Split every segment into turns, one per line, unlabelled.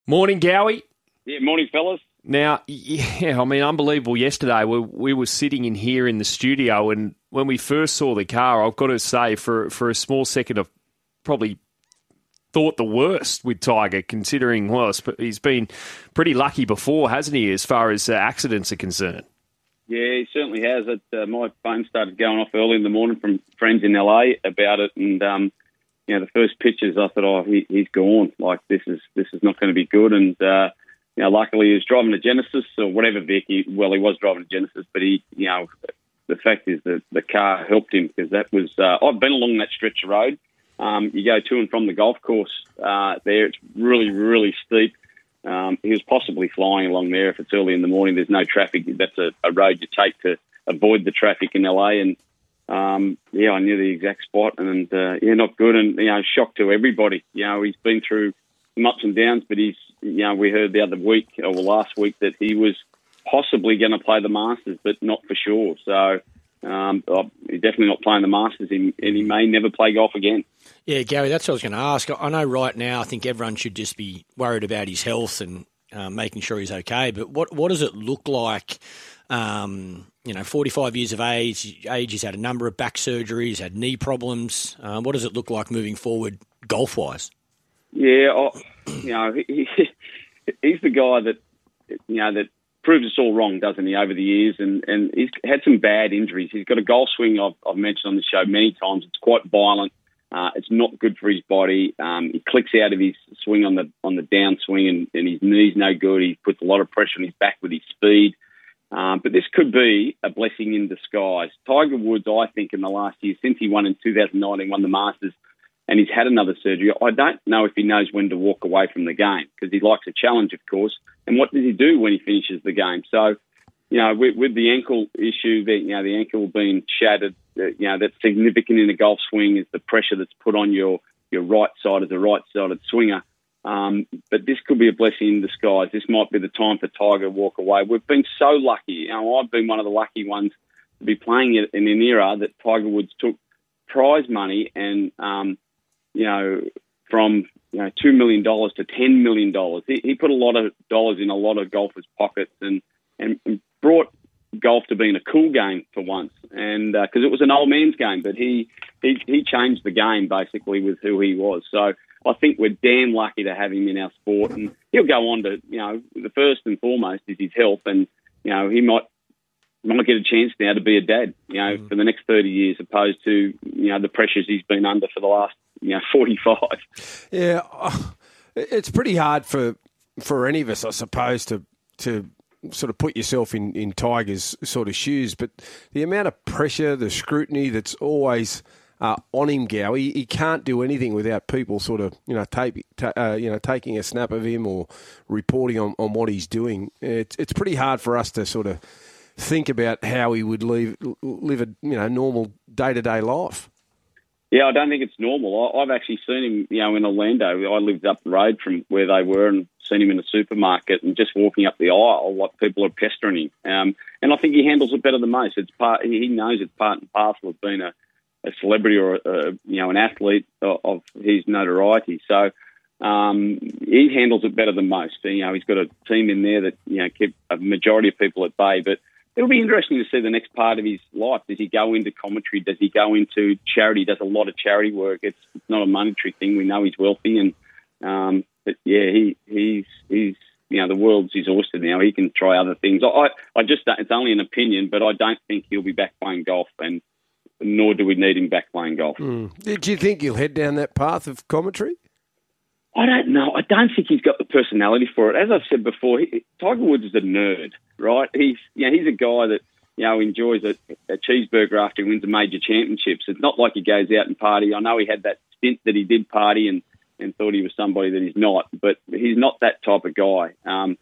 Morning, Gowie.
Yeah, morning, fellas.
Now, unbelievable. Yesterday, we were sitting in here in the studio, and when we first saw the car, I've got to say, for a small second, I probably thought the worst with Tiger, considering, well, he's been pretty lucky before, hasn't he, as far as accidents are concerned?
Yeah, he certainly has. My phone started going off early in the morning from friends in LA about it, and the first pictures, I thought, he's gone. Like, this is not going to be good. And luckily he was driving a Genesis or whatever Vic. Well, he was driving a Genesis, but the fact is that the car helped him, because that was. I've been along that stretch of road. You go to and from the golf course there. It's really, really steep. He was possibly flying along there if it's early in the morning. There's no traffic. That's a road you take to avoid the traffic in LA. And I knew the exact spot, and not good. And shock to everybody. He's been through some ups and downs, but we heard the other week or last week that he was possibly going to play the Masters, but not for sure. So he's definitely not playing the Masters, and he may never play golf again.
Yeah, Gary, that's what I was going to ask. I know right now I think everyone should just be worried about his health and making sure he's okay. But what does it look like? 45 years of age, he's had a number of back surgeries, had knee problems. What does it look like moving forward golf-wise?
Yeah, he's the guy that proves us all wrong, doesn't he, over the years? And he's had some bad injuries. He's got a golf swing I've mentioned on the show many times. It's quite violent. It's not good for his body. He clicks out of his swing on the downswing, and his knee's no good. He puts a lot of pressure on his back with his speed. But this could be a blessing in disguise. Tiger Woods, I think, in the last year, since he won in 2019, won the Masters, and he's had another surgery, I don't know if he knows when to walk away from the game, because he likes a challenge, of course. And what does he do when he finishes the game? So, with the ankle issue, the ankle being shattered, that's significant in a golf swing, is the pressure that's put on your right side as a right-sided swinger. But this could be a blessing in disguise. This might be the time for Tiger to walk away. We've been so lucky. I've been one of the lucky ones to be playing it in an era that Tiger Woods took prize money and, from $2 million to $10 million. He put a lot of dollars in a lot of golfers' pockets and brought golf to being a cool game for once. And because it was an old man's game, but he changed the game basically with who he was. So I think we're damn lucky to have him in our sport, and he'll go on to, the first and foremost is his health, and, he might get a chance now to be a dad, for the next 30 years, opposed to, the pressures he's been under for the last, 45.
Yeah, it's pretty hard for any of us, I suppose, to sort of put yourself in Tiger's sort of shoes, but the amount of pressure, the scrutiny that's always on him, Gowie, he can't do anything without people sort of, taking a snap of him or reporting on what he's doing. It's pretty hard for us to sort of think about how he would live a normal day-to-day life.
Yeah, I don't think it's normal. I've actually seen him, in Orlando. I lived up the road from where they were, and seen him in the supermarket and just walking up the aisle, like people are pestering him. And I think he handles it better than most. He knows it's part and parcel of being a celebrity or an athlete of his notoriety. So he handles it better than most. He's got a team in there that keep a majority of people at bay. But it'll be interesting to see the next part of his life. Does he go into commentary? Does he go into charity? He does a lot of charity work. It's not a monetary thing. We know he's wealthy, and but yeah, he's the world's his oyster now. He can try other things. I just it's only an opinion, but I don't think he'll be back playing golf, and nor do we need him back playing golf.
Did you think he'll head down that path of commentary?
I don't know. I don't think he's got the personality for it. As I've said before, Tiger Woods is a nerd, right? He's a guy that enjoys a cheeseburger after he wins a major championships. It's not like he goes out and party. I know he had that stint that he did party and thought he was somebody that he's not, but he's not that type of guy.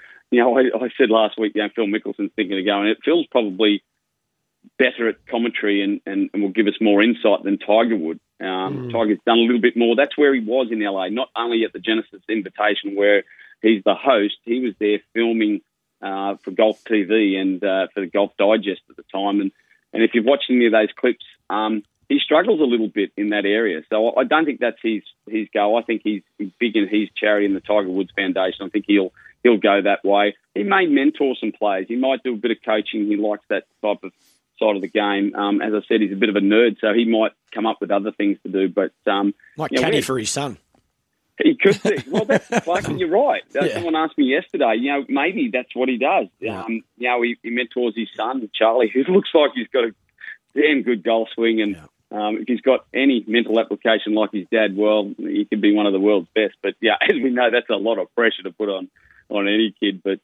I said last week, Phil Mickelson's thinking of going. Phil's probably better at commentary and will give us more insight than Tiger would. Tiger's done a little bit more. That's where he was in LA, not only at the Genesis Invitation where he's the host. He was there filming for Golf TV and for the Golf Digest at the time. And if you've watched any of those clips, he struggles a little bit in that area. So I don't think that's his goal. I think he's big in his charity and the Tiger Woods Foundation. I think he'll go that way. He may mentor some players. He might do a bit of coaching. He likes that type of side of the game. As I said, he's a bit of a nerd, so he might come up with other things to do. But
like caddy for his son.
He could be. Well, that's like, you're right. Someone asked me yesterday, maybe that's what he does.
Yeah.
He mentors his son, Charlie, who looks like he's got a damn good golf swing. And if he's got any mental application like his dad, well, he could be one of the world's best. But, as we know, that's a lot of pressure to put on any kid. But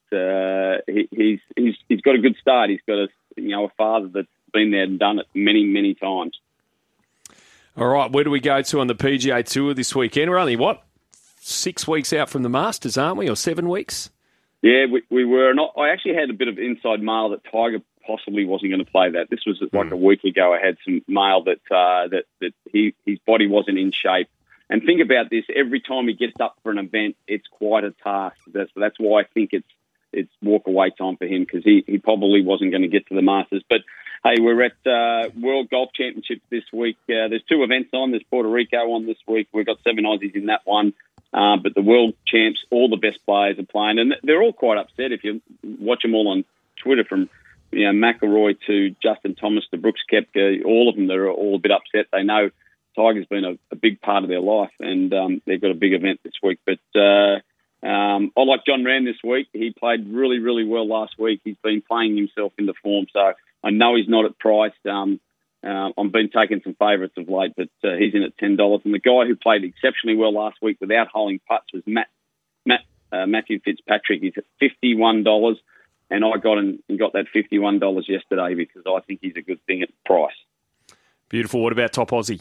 he's got a good start. He's got a father that's been there and done it many, many times.
All right, where do we go to on the PGA Tour this weekend? We're only, 6 weeks out from the Masters, aren't we, or 7 weeks?
Yeah, we were. And I actually had a bit of inside mail that Tiger possibly wasn't going to play that. This was like a week ago. I had some mail that his body wasn't in shape. And think about this: every time he gets up for an event, it's quite a task. That's why I think it's walk away time for him, because he probably wasn't going to get to the Masters. But hey, we're at World Golf Championships this week. There's 2 events on. There's Puerto Rico on this week. We've got 7 Aussies in that one. But the world champs, all the best players are playing, and they're all quite upset. If you watch them all on Twitter, from McIlroy to Justin Thomas to Brooks Koepka, all of them, they're all a bit upset. They know Tiger's been a big part of their life, and they've got a big event this week. But I like John Ram this week. He played really, really well last week. He's been playing himself into form, so I know he's not at price. I've been taking some favourites of late, but he's in at $10. And the guy who played exceptionally well last week without holding putts was Matthew Fitzpatrick. He's at $51, and I got that $51 yesterday because I think he's a good thing at price.
Beautiful. What about top Aussie?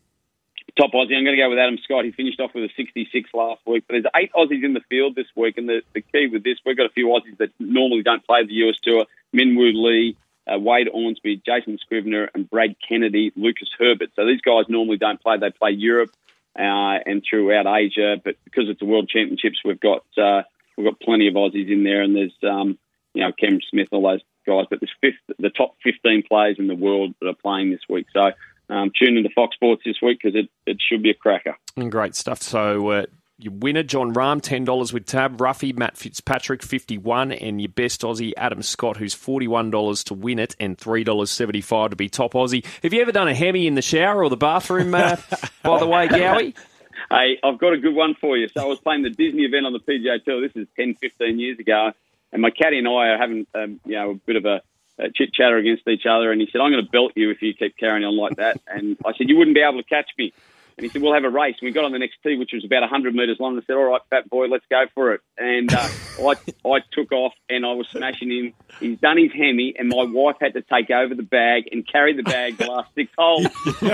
Top Aussie, I'm going to go with Adam Scott. He finished off with a 66 last week. But there's 8 Aussies in the field this week, and the key with this, we've got a few Aussies that normally don't play the US Tour. Minwoo Lee, Wade Ormsby, Jason Scrivener, and Brad Kennedy, Lucas Herbert. So these guys normally don't play. They play Europe and throughout Asia. But because it's the World Championships, we've got plenty of Aussies in there, and there's Cameron Smith, all those guys. But there's the top 15 players in the world that are playing this week. So tune into Fox Sports this week because it should be a cracker.
And great stuff. So your winner, John Rahm, $10 with tab. Ruffy, Matt Fitzpatrick, $51. And your best Aussie, Adam Scott, who's $41 to win it and $3.75 to be top Aussie. Have you ever done a Hemi in the shower or the bathroom, by the way, Gowie?
Hey, I've got a good one for you. So I was playing the Disney event on the PGA Tour. This is 10, 15 years ago. And my caddy and I are having a bit of a chit-chatter against each other. And he said, I'm going to belt you if you keep carrying on like that. And I said, you wouldn't be able to catch me. And he said, we'll have a race. And we got on the next tee, which was about 100 metres long. And I said, all right, fat boy, let's go for it. And I took off and I was smashing him. He's done his Hemi, and my wife had to take over the bag and carry the bag the last 6 holes.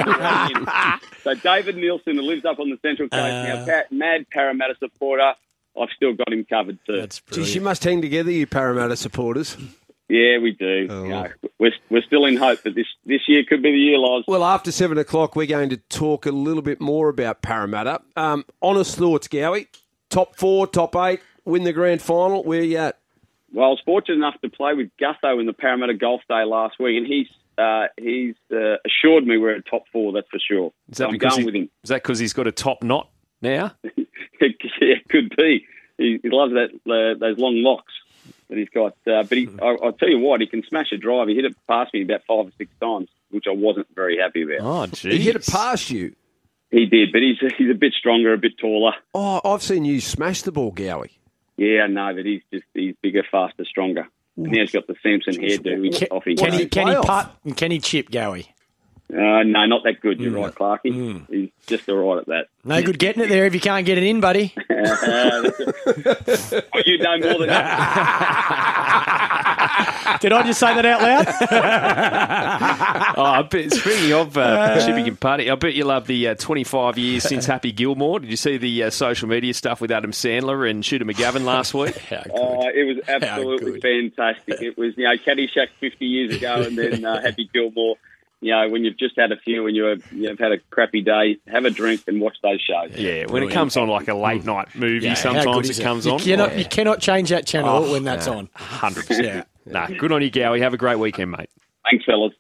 So David Nielsen, who lives up on the Central Coast now, mad Parramatta supporter, I've still got him covered too.
That's brilliant.
Geez, you must hang together, you Parramatta supporters.
Yeah, we do.
Oh.
We're still in hope that this year could be the year, Loz.
Well, after 7 o'clock, we're going to talk a little bit more about Parramatta. Honest thoughts, Gowie. Top 4, top 8, win the grand final. Where you at?
Well, I was fortunate enough to play with Gutho in the Parramatta Golf Day last week, and he's assured me we're at top 4. That's for sure. I'm going with him.
Is that because he's got a top knot now?
It could be. He loves those long locks that he's got. But I'll tell you what, he can smash a drive. He hit it past me about 5 or 6 times, which I wasn't very happy about.
Oh, geez.
He hit it past you?
He did, but he's a bit stronger, a bit taller.
Oh, I've seen you smash the ball, Gowie.
Yeah, I know, but he's bigger, faster, stronger. And now he's got the Samson hairdo.
Can he putt and can he chip, Gowie?
No, not that good. You're right, Clarkie. He's just all right at that.
No good getting it there if you can't get it in, buddy.
You know more than that.
Did I just say that out loud?
Speaking of chipping and putting, I bet you love the 25 years since Happy Gilmore. Did you see the social media stuff with Adam Sandler and Shooter McGavin last week?
It was absolutely fantastic. It was, Caddyshack 50 years ago and then Happy Gilmore. When you've just had a few and you've had a crappy day, have a drink and watch those shows.
Yeah, when it comes on like a late night movie, sometimes it comes on.
You cannot change that channel when that's on.
100%. Good on you, Gowie. Have a great weekend, mate.
Thanks, fellas.